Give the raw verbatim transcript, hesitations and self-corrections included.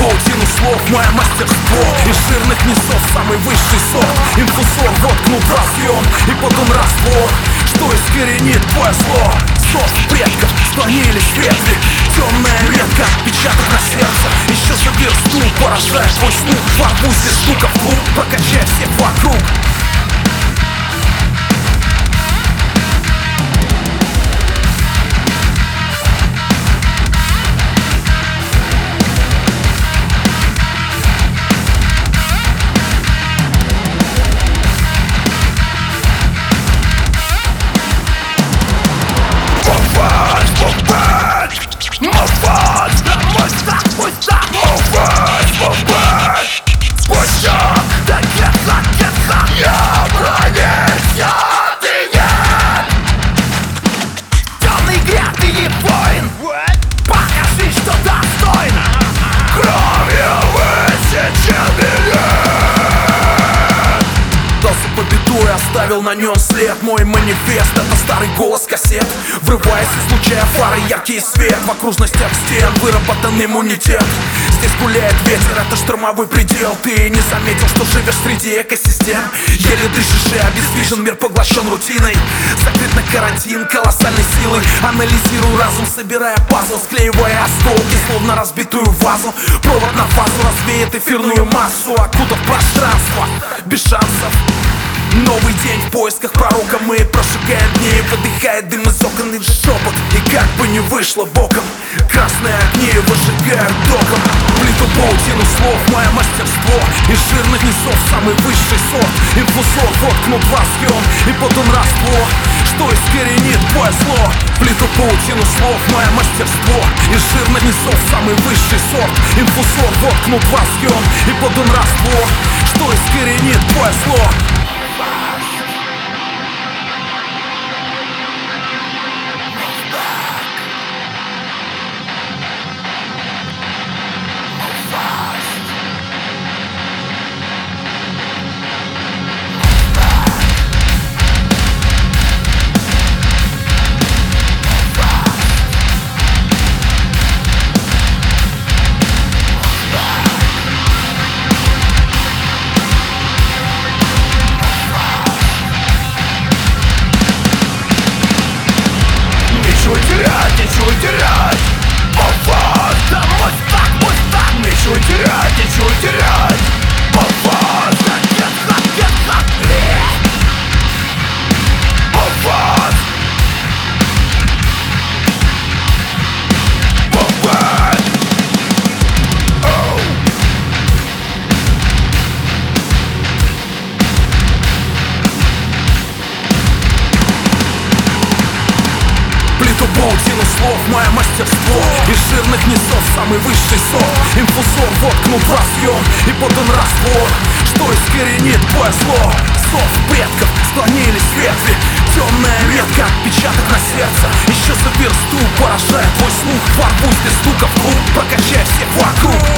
паутину слов мое мастерство. Из жирных низов самый высший сорт. Инфузор воткнут в разъем и потом раствор, что искоренит твое зло. Зов предков склонились ветви. Темная метка, отпечаток на сердце. Еще за версту поражает твой слух. Ворвусь без стука в клуб, прокачай всех вокруг. Оставил на нем след, мой манифест. Это старый голос кассет. Врываясь, излучая фары, яркий свет. В окружностях стен выработан иммунитет. Здесь гуляет ветер, это штормовой предел. Ты не заметил, что живешь среди экосистем. Еле дышишь и обездвижен, мир поглощен рутиной. Закрыт на карантин колоссальной силой. Анализирую разум, собирая пазл, склеивая осколки, словно разбитую вазу. Провод на фазу развеет эфирную массу, окутав пространство без шансов. Новый день в поисках пророка. Мы прожигаем дни, выдыхает дым из окон и шепот. И как бы не вышло боком, красные огни выжигают током. Плиту паутину слов мое мастерство. Из жирных низов самый высший сорт. Инфузор воткнут в разъем и потом раствор, что искоренит твое зло. Плиту паутину слов мое мастерство. Из жирных низов самый высший сорт. Инфузор воткнут в разъем и потом раствор, что искоренит твое зло. Нечего терять, нечего терять. Мова, да мой так, мой так. Нечего терять, нечего терять. Мова, да нет, хак, нет, хак. Мова. Мова. Оу. Плиту паутину слов мое мастерство. Из жирных низов самый высший сорт. Инфузор воткнут в разъем и потом раствор, что искоренит твое зло. Зов предков склонились ветви. Темная метка, отпечаток на сердце. Еще за версту поражает твой слух. Ворвусь без стука в клуб, прокачай всех вокруг.